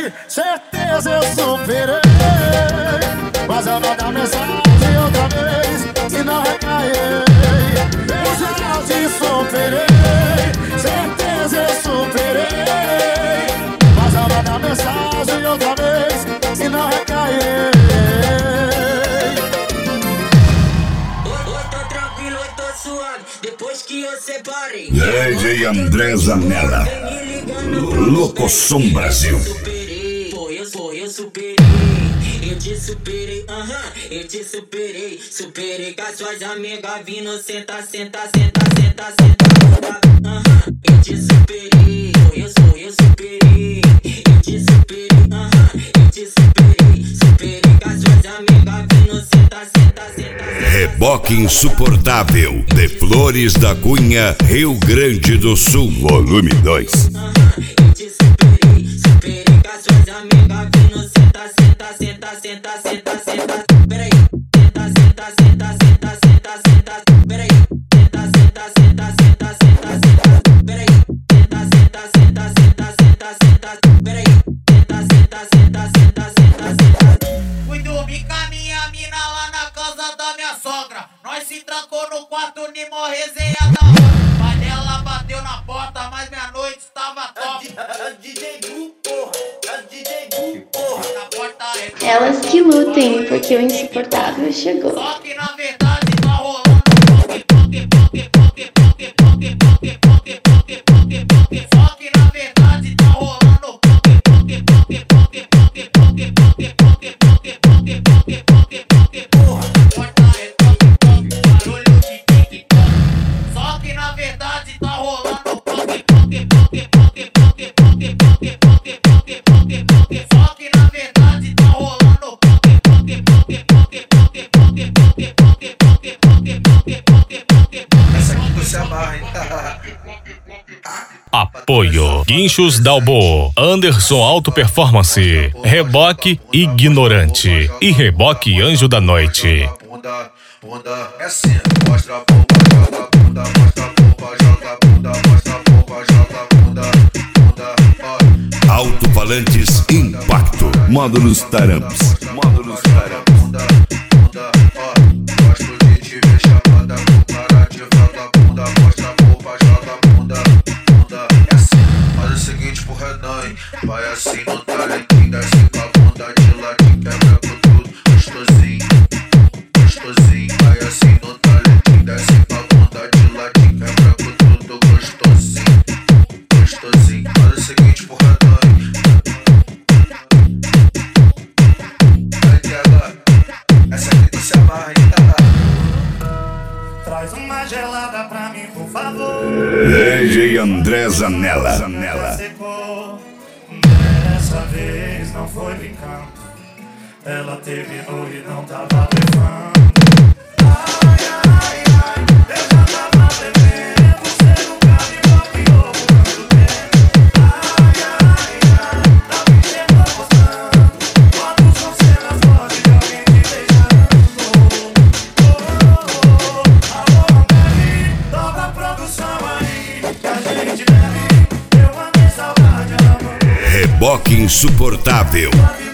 certeza eu superei. Mas eu vou dar mensagem outra vez, se não recair. Eu já te superei, certeza eu superei. Mas eu vou dar mensagem outra vez, se não recair. Tô tranquilo, tô suave, depois que eu separei. DJ André Zanella, Locosom Brasil. Eu superei, eu te superei, eu te superei. Superei com as suas amigas vindo, senta, senta, senta, senta, senta. Eu te superei, eu superei. Eu te superei, eu te superei. Superei com as suas amigas vindo, senta, senta, senta. Reboque Insuportável, de Flores da Cunha, Rio Grande do Sul, volume 2. Eu te superei, superei com as suas amigas vindo, senta, senta, senta, senta, senta, senta. Peraí, senta, senta, senta, senta, senta, senta. Peraí, senta, senta, senta, senta, senta, senta. Peraí, senta, senta, senta, senta, senta, senta. Peraí, senta, senta, senta, senta, senta, senta. Fui dormir com a minha mina lá na casa da minha sogra. Nós se trancou no quarto, Nimo resenha da hora. Pai dela bateu na porta, mas minha noite estava top. DJ Du, porra, DJ Du, porra. Na porta Elas que lutem, porque o insuportável chegou. só que na verdade tá rolando poque, poque, poque, poque, poque, poque, poque, poque, poque, poque, poque. Só que na verdade tá rolando poque, poque, poque, poque, poque, poque, poque, poque, poque, poque, poque, poque, poque, porra. Porta é toque, toque, barulho de tic-toc. Só que na verdade tá rolando poque, poque, poque, poque, poque, poque, poque, poque, poque, poque, poque. Só que na verdade tá rolando poque, poque, poque, poque, poque, poque, poque, poque, poque, poque, poque, poque, poque. Essa aqui tu se amarra, hein? Apoio: Guinchos Dalbo, Anderson Auto Performance, Reboque Ignorante e Reboque Anjo da Noite. Bunda, bunda, é assim, mostra a bomba, joga a bunda, mostra a bomba, joga a bunda, mostra a bomba, joga a bunda, bunda, ó. Alto-falantes Impacto, módulos Taramps. Módulos Taramps. Bunda, bunda, ó. Gosto de te ver chapada com cara de vagabunda, mostra a bomba, joga a bunda, bunda, é assim. Faz o seguinte pro Renan, hein? Vai assim no talentinho, desce com a bunda de ladinho, quebra com tudo, gostosinho. Gostosinho, vai assim no talentinho, desce com a bunda de ladinho, quebra com tudo gostosinho, gostosinho. Faz o seguinte pro Renan, vai TH, essa aqui tu se amarra, hein? Traz uma gelada pra mim, por favor. DJ André Zanella. Secou. Dessa vez não foi brincando. Ela terminou e não tava levando. Ai, ai, ai, eu já tava bebendo. Você nunca me bloqueou por tanto tempo. Ai, ai, ai, tá me chegou gostando. Quando são cenas fortes de alguém te beijando. Alô, Ambev, toca a produção aí, que a gente deve. Eu amei saudade, amor. Reboque Insuportável,